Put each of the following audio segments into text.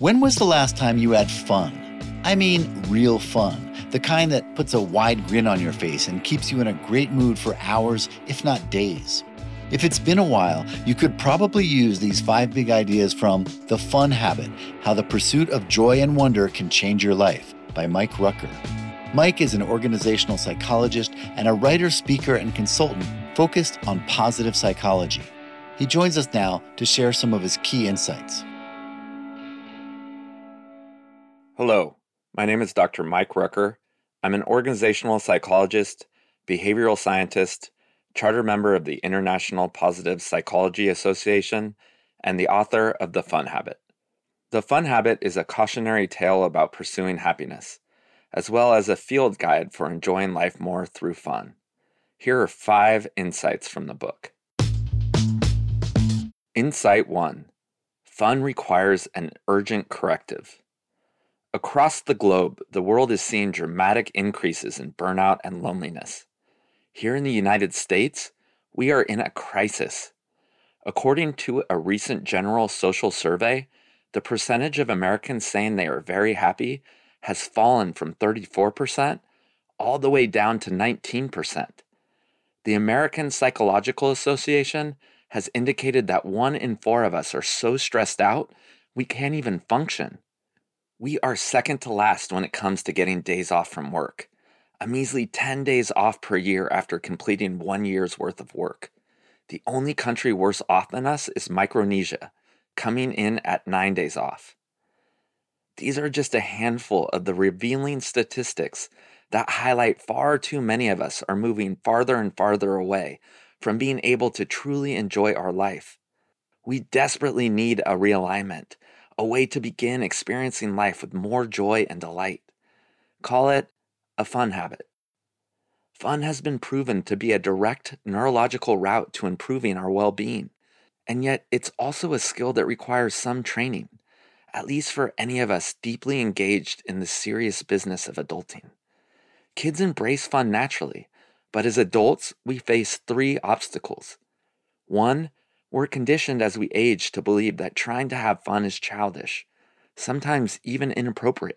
When was the last time you had fun? I mean, real fun. The kind that puts a wide grin on your face and keeps you in a great mood for hours, if not days. If it's been a while, you could probably use these 5 big ideas from The Fun Habit: How the Pursuit of Joy and Wonder Can Change Your Life by Mike Rucker. Mike is an organizational psychologist and a writer, speaker, and consultant focused on positive psychology. He joins us now to share some of his key insights. Hello, my name is Dr. Mike Rucker. I'm an organizational psychologist, behavioral scientist, charter member of the International Positive Psychology Association, and the author of The Fun Habit. The Fun Habit is a cautionary tale about pursuing happiness, as well as a field guide for enjoying life more through fun. Here are 5 insights from the book. Insight 1. Fun requires an urgent corrective. Across the globe, the world is seeing dramatic increases in burnout and loneliness. Here in the United States, we are in a crisis. According to a recent general social survey, the percentage of Americans saying they are very happy has fallen from 34% all the way down to 19%. The American Psychological Association has indicated that 1 in 4 of us are so stressed out, we can't even function. We are second to last when it comes to getting days off from work, a measly 10 days off per year after completing 1 year's worth of work. The only country worse off than us is Micronesia, coming in at 9 days off. These are just a handful of the revealing statistics that highlight far too many of us are moving farther and farther away from being able to truly enjoy our life. We desperately need a realignment, a way to begin experiencing life with more joy and delight. Call it a fun habit. Fun has been proven to be a direct neurological route to improving our well-being, and yet it's also a skill that requires some training, at least for any of us deeply engaged in the serious business of adulting. Kids embrace fun naturally, but as adults, we face 3 obstacles. 1, we're conditioned as we age to believe that trying to have fun is childish, sometimes even inappropriate.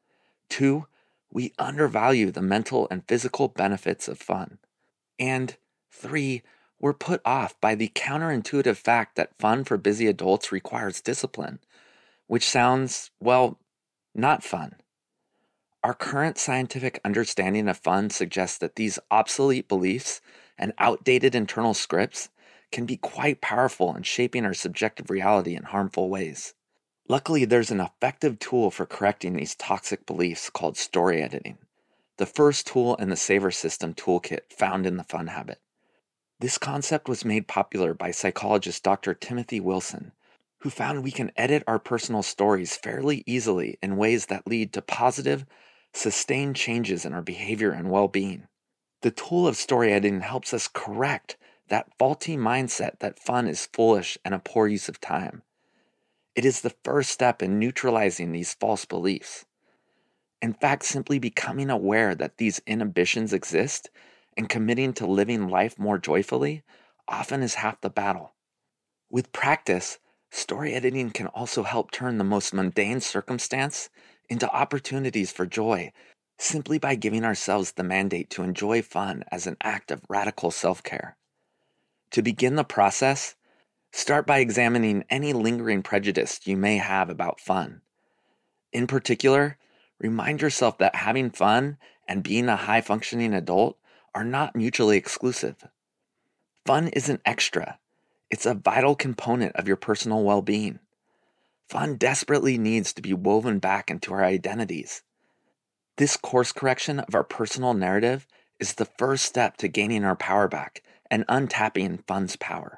2, we undervalue the mental and physical benefits of fun. And 3, we're put off by the counterintuitive fact that fun for busy adults requires discipline, which sounds, well, not fun. Our current scientific understanding of fun suggests that these obsolete beliefs and outdated internal scripts can be quite powerful in shaping our subjective reality in harmful ways. Luckily, there's an effective tool for correcting these toxic beliefs called story editing, the first tool in the Savor System toolkit found in The Fun Habit. This concept was made popular by psychologist Dr. Timothy Wilson, who found we can edit our personal stories fairly easily in ways that lead to positive, sustained changes in our behavior and well-being. The tool of story editing helps us correct that faulty mindset that fun is foolish and a poor use of time. It is the first step in neutralizing these false beliefs. In fact, simply becoming aware that these inhibitions exist and committing to living life more joyfully often is half the battle. With practice, story editing can also help turn the most mundane circumstance into opportunities for joy, simply by giving ourselves the mandate to enjoy fun as an act of radical self-care. To begin the process, start by examining any lingering prejudice you may have about fun. In particular, remind yourself that having fun and being a high-functioning adult are not mutually exclusive. Fun isn't extra. It's a vital component of your personal well-being. Fun desperately needs to be woven back into our identities. This course correction of our personal narrative is the first step to gaining our power back and untapping fun's power.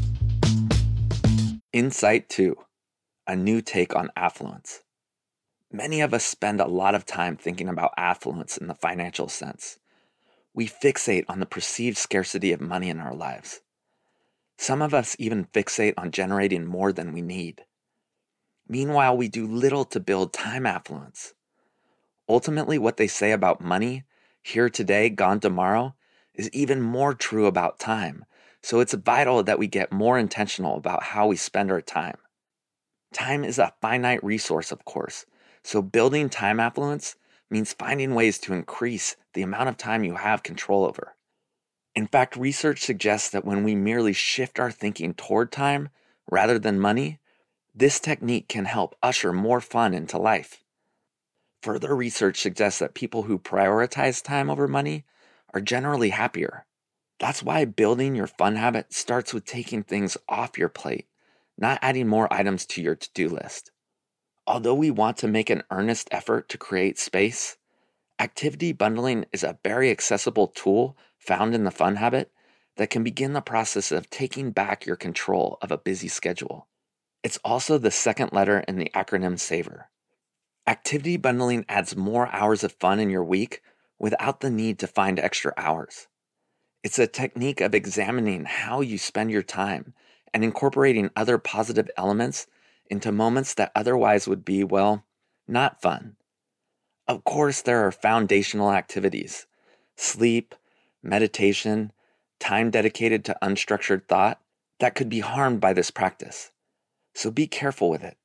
Insight 2. A new take on affluence. Many of us spend a lot of time thinking about affluence in the financial sense. We fixate on the perceived scarcity of money in our lives. Some of us even fixate on generating more than we need. Meanwhile, we do little to build time affluence. Ultimately, what they say about money, here today, gone tomorrow, is even more true about time, so it's vital that we get more intentional about how we spend our time. Time is a finite resource, of course, so building time affluence means finding ways to increase the amount of time you have control over. In fact, research suggests that when we merely shift our thinking toward time rather than money, this technique can help usher more fun into life. Further research suggests that people who prioritize time over money are generally happier. That's why building your fun habit starts with taking things off your plate, not adding more items to your to-do list. Although we want to make an earnest effort to create space, activity bundling is a very accessible tool found in the fun habit that can begin the process of taking back your control of a busy schedule. It's also the second letter in the acronym SAVOR. Activity bundling adds more hours of fun in your week without the need to find extra hours. It's a technique of examining how you spend your time and incorporating other positive elements into moments that otherwise would be, well, not fun. Of course, there are foundational activities: sleep, meditation, time dedicated to unstructured thought that could be harmed by this practice. So be careful with it.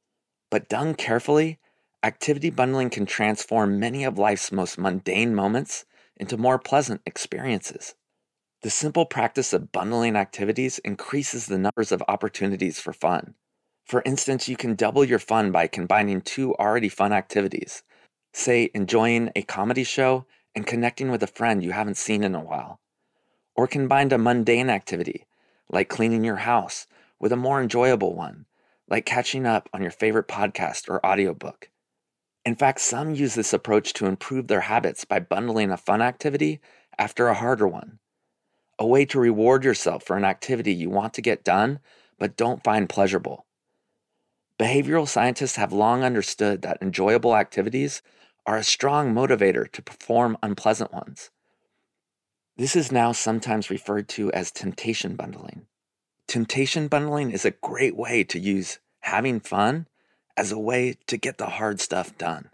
But done carefully, activity bundling can transform many of life's most mundane moments into more pleasant experiences. The simple practice of bundling activities increases the numbers of opportunities for fun. For instance, you can double your fun by combining two already fun activities, say enjoying a comedy show and connecting with a friend you haven't seen in a while. Or combine a mundane activity, like cleaning your house, with a more enjoyable one, like catching up on your favorite podcast or audiobook. In fact, some use this approach to improve their habits by bundling a fun activity after a harder one, a way to reward yourself for an activity you want to get done but don't find pleasurable. Behavioral scientists have long understood that enjoyable activities are a strong motivator to perform unpleasant ones. This is now sometimes referred to as temptation bundling. Temptation bundling is a great way to use having fun as a way to get the hard stuff done.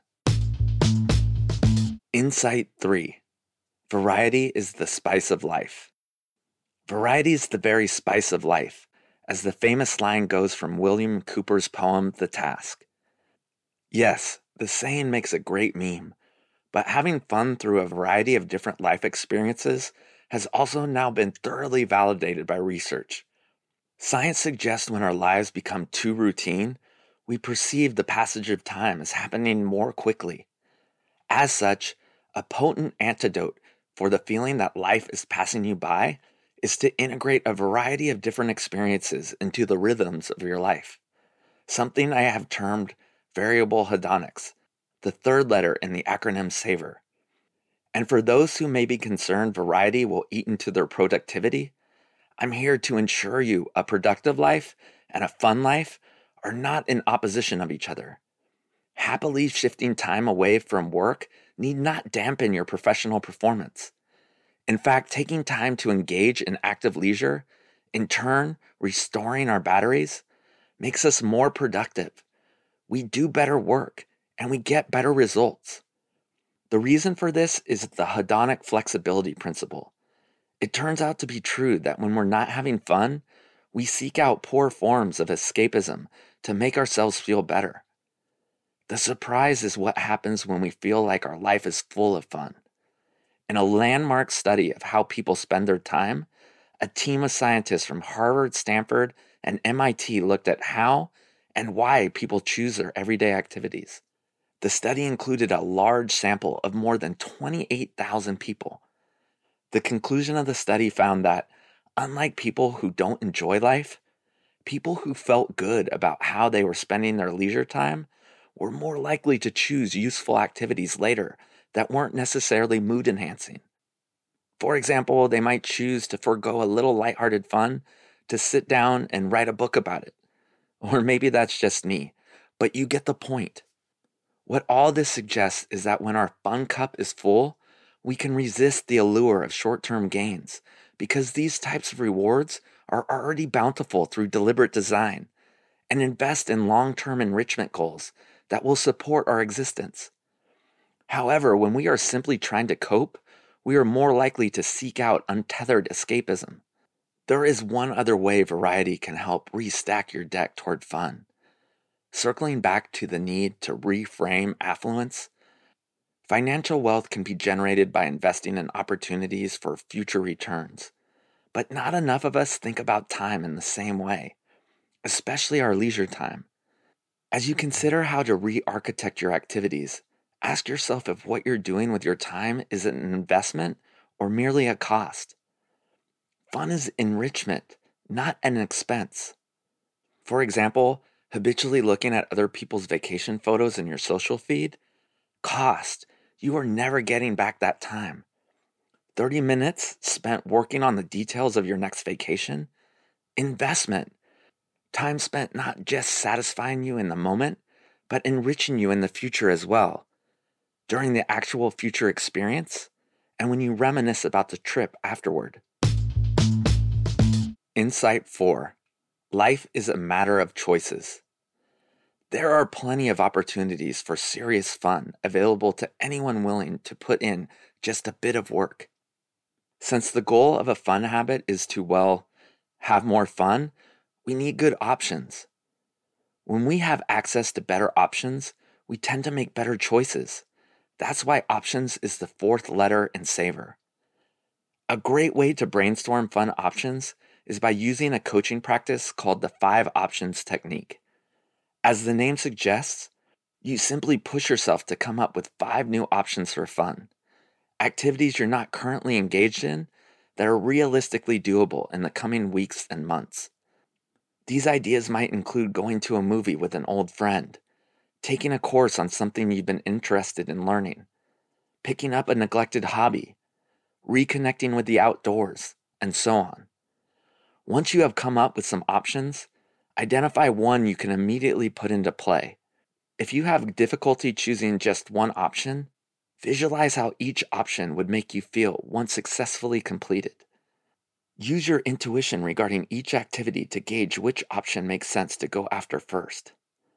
Insight 3. Variety is the spice of life. Variety is the very spice of life, as the famous line goes from William Cooper's poem, The Task. Yes, the saying makes a great meme, but having fun through a variety of different life experiences has also now been thoroughly validated by research. Science suggests when our lives become too routine, we perceive the passage of time as happening more quickly. As such, a potent antidote for the feeling that life is passing you by is to integrate a variety of different experiences into the rhythms of your life, something I have termed variable hedonics, the third letter in the acronym SAVOR. And for those who may be concerned variety will eat into their productivity, I'm here to ensure you a productive life and a fun life are not in opposition of each other. Happily shifting time away from work need not dampen your professional performance. In fact, taking time to engage in active leisure, in turn restoring our batteries, makes us more productive. We do better work and we get better results. The reason for this is the hedonic flexibility principle. It turns out to be true that when we're not having fun, we seek out poor forms of escapism to make ourselves feel better. The surprise is what happens when we feel like our life is full of fun. In a landmark study of how people spend their time, a team of scientists from Harvard, Stanford, and MIT looked at how and why people choose their everyday activities. The study included a large sample of more than 28,000 people. The conclusion of the study found that, unlike people who don't enjoy life, people who felt good about how they were spending their leisure time were more likely to choose useful activities later that weren't necessarily mood enhancing. For example, they might choose to forego a little lighthearted fun to sit down and write a book about it. Or maybe that's just me, but you get the point. What all this suggests is that when our fun cup is full, we can resist the allure of short-term gains because these types of rewards are already bountiful through deliberate design and invest in long-term enrichment goals that will support our existence. However, when we are simply trying to cope, we are more likely to seek out untethered escapism. There is one other way variety can help restack your deck toward fun. Circling back to the need to reframe affluence, financial wealth can be generated by investing in opportunities for future returns. But not enough of us think about time in the same way, especially our leisure time. As you consider how to re-architect your activities, ask yourself if what you're doing with your time is an investment or merely a cost. Fun is enrichment, not an expense. For example, habitually looking at other people's vacation photos in your social feed? Cost. You are never getting back that time. 30 minutes spent working on the details of your next vacation? Investment. Time spent not just satisfying you in the moment, but enriching you in the future as well, during the actual future experience, and when you reminisce about the trip afterward. Insight 4. Life is a matter of choices. There are plenty of opportunities for serious fun available to anyone willing to put in just a bit of work. Since the goal of a fun habit is to, well, have more fun, we need good options. When we have access to better options, we tend to make better choices. That's why options is the fourth letter in Savor. A great way to brainstorm fun options is by using a coaching practice called the 5 options technique. As the name suggests, you simply push yourself to come up with 5 new options for fun, activities you're not currently engaged in that are realistically doable in the coming weeks and months. These ideas might include going to a movie with an old friend, taking a course on something you've been interested in learning, picking up a neglected hobby, reconnecting with the outdoors, and so on. Once you have come up with some options, identify one you can immediately put into play. If you have difficulty choosing just one option, visualize how each option would make you feel once successfully completed. Use your intuition regarding each activity to gauge which option makes sense to go after first.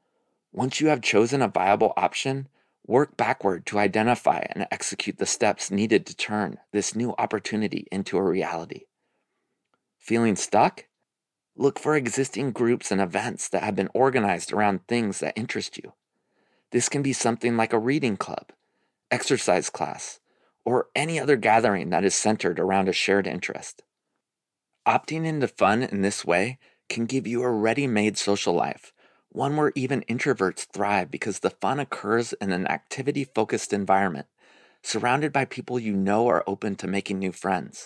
Once you have chosen a viable option, work backward to identify and execute the steps needed to turn this new opportunity into a reality. Feeling stuck? Look for existing groups and events that have been organized around things that interest you. This can be something like a reading club, exercise class, or any other gathering that is centered around a shared interest. Opting into fun in this way can give you a ready-made social life, one where even introverts thrive because the fun occurs in an activity-focused environment, surrounded by people you know are open to making new friends.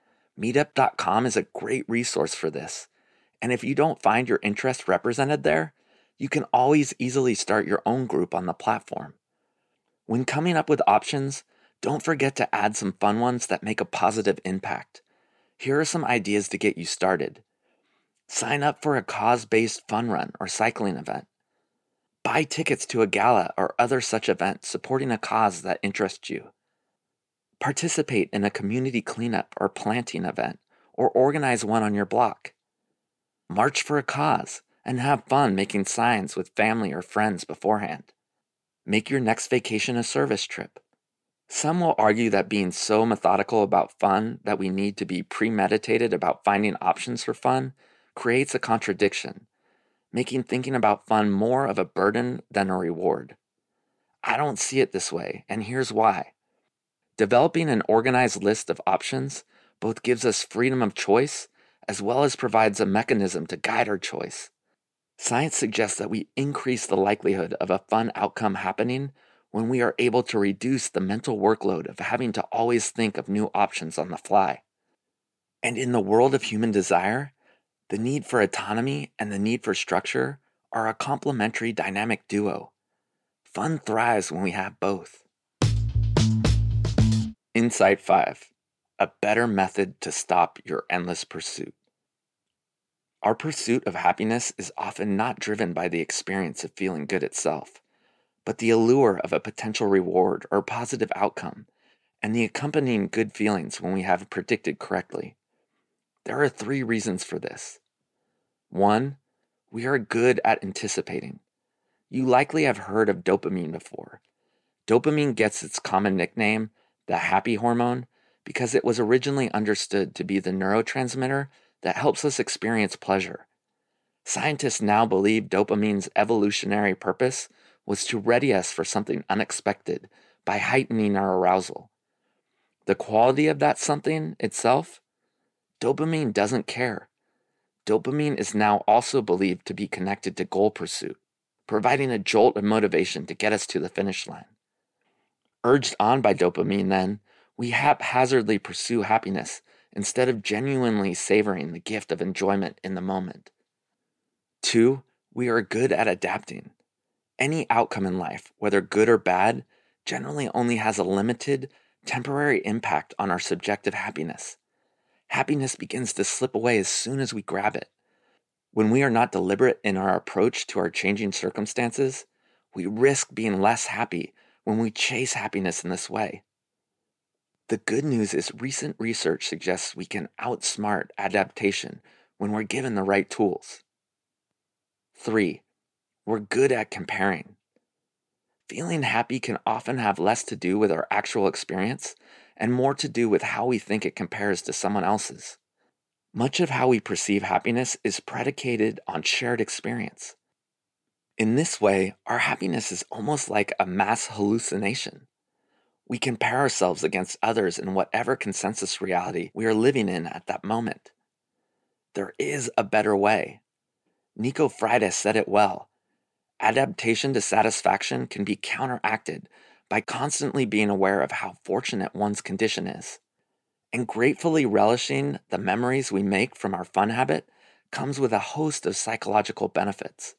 Meetup.com is a great resource for this, and if you don't find your interest represented there, you can always easily start your own group on the platform. When coming up with options, don't forget to add some fun ones that make a positive impact. Here are some ideas to get you started. Sign up for a cause-based fun run or cycling event. Buy tickets to a gala or other such event supporting a cause that interests you. Participate in a community cleanup or planting event, or organize one on your block. March for a cause and have fun making signs with family or friends beforehand. Make your next vacation a service trip. Some will argue that being so methodical about fun that we need to be premeditated about finding options for fun creates a contradiction, making thinking about fun more of a burden than a reward. I don't see it this way, and here's why. Developing an organized list of options both gives us freedom of choice as well as provides a mechanism to guide our choice. Science suggests that we increase the likelihood of a fun outcome happening when we are able to reduce the mental workload of having to always think of new options on the fly. And in the world of human desire, the need for autonomy and the need for structure are a complementary dynamic duo. Fun thrives when we have both. Insight 5. A better method to stop your endless pursuit. Our pursuit of happiness is often not driven by the experience of feeling good itself, but the allure of a potential reward or positive outcome, and the accompanying good feelings when we have predicted correctly. There are 3 reasons for this. 1. We are good at anticipating. You likely have heard of dopamine before. Dopamine gets its common nickname, the happy hormone, because it was originally understood to be the neurotransmitter that helps us experience pleasure. Scientists now believe dopamine's evolutionary purpose was to ready us for something unexpected by heightening our arousal. The quality of that something itself, dopamine doesn't care. Dopamine is now also believed to be connected to goal pursuit, providing a jolt of motivation to get us to the finish line. Urged on by dopamine, then, we haphazardly pursue happiness instead of genuinely savoring the gift of enjoyment in the moment. 2, we are good at adapting. Any outcome in life, whether good or bad, generally only has a limited, temporary impact on our subjective happiness. Happiness begins to slip away as soon as we grab it. When we are not deliberate in our approach to our changing circumstances, we risk being less happy when we chase happiness in this way. The good news is recent research suggests we can outsmart adaptation when we're given the right tools. 3, we're good at comparing. Feeling happy can often have less to do with our actual experience and more to do with how we think it compares to someone else's. Much of how we perceive happiness is predicated on shared experience. In this way, our happiness is almost like a mass hallucination. We compare ourselves against others in whatever consensus reality we are living in at that moment. There is a better way. Nico Freitas said it well. Adaptation to satisfaction can be counteracted by constantly being aware of how fortunate one's condition is. And gratefully relishing the memories we make from our fun habit comes with a host of psychological benefits.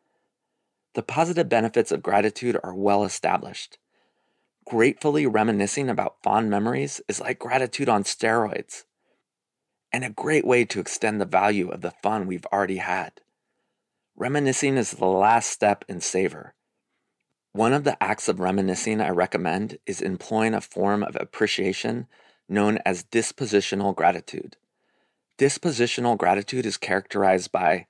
The positive benefits of gratitude are well established. Gratefully reminiscing about fond memories is like gratitude on steroids, and a great way to extend the value of the fun we've already had. Reminiscing is the last step in savor. One of the acts of reminiscing I recommend is employing a form of appreciation known as dispositional gratitude. Dispositional gratitude is characterized by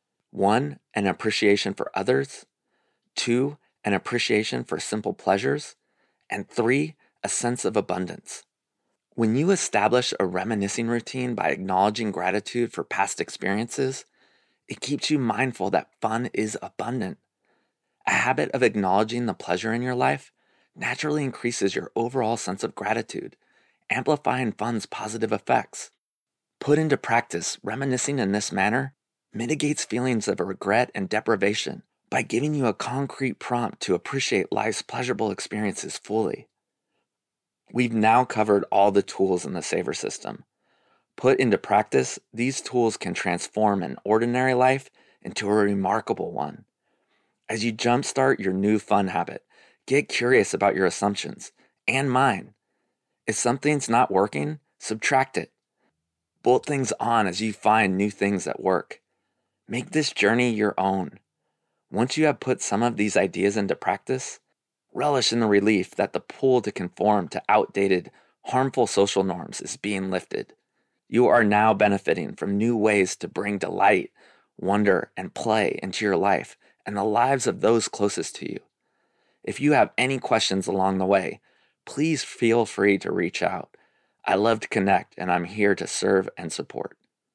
1, an appreciation for others, 2, an appreciation for simple pleasures, and 3, a sense of abundance. When you establish a reminiscing routine by acknowledging gratitude for past experiences, it keeps you mindful that fun is abundant. A habit of acknowledging the pleasure in your life naturally increases your overall sense of gratitude, amplifying fun's positive effects. Put into practice, reminiscing in this manner mitigates feelings of regret and deprivation by giving you a concrete prompt to appreciate life's pleasurable experiences fully. We've now covered all the tools in the Savor system. Put into practice, these tools can transform an ordinary life into a remarkable one. As you jumpstart your new fun habit, get curious about your assumptions and mine. If something's not working, subtract it. Bolt things on as you find new things that work. Make this journey your own. Once you have put some of these ideas into practice, relish in the relief that the pull to conform to outdated, harmful social norms is being lifted. You are now benefiting from new ways to bring delight, wonder, and play into your life and the lives of those closest to you. If you have any questions along the way, please feel free to reach out. I love to connect, and I'm here to serve and support.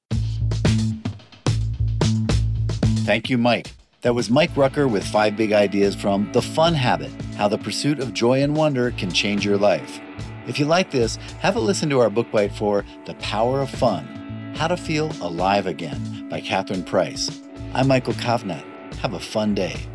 Thank you, Mike. That was Mike Rucker with 5 big ideas from The Fun Habit, How the Pursuit of Joy and Wonder Can Change Your Life. If you like this, have a listen to our book bite for The Power of Fun, How to Feel Alive Again by Catherine Price. I'm Michael Kovnat. Have a fun day.